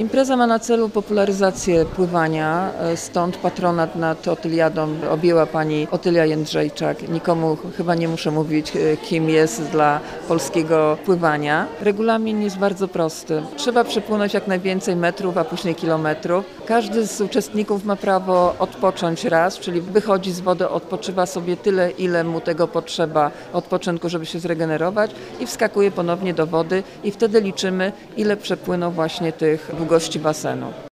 Impreza ma na celu popularyzację pływania, stąd patronat nad Otyliadą objęła pani Otylia Jędrzejczak. Nikomu chyba nie muszę mówić, kim jest dla polskiego pływania. Regulamin jest bardzo prosty. Trzeba przepłynąć jak najwięcej metrów, a później kilometrów. Każdy z uczestników ma prawo odpocząć raz, czyli wychodzi z wody, odpoczywa sobie tyle, ile mu tego potrzeba odpoczynku, żeby się zregenerować i wskakuje ponownie do wody i wtedy liczymy, ile przepłynął właśnie tych długości basenu.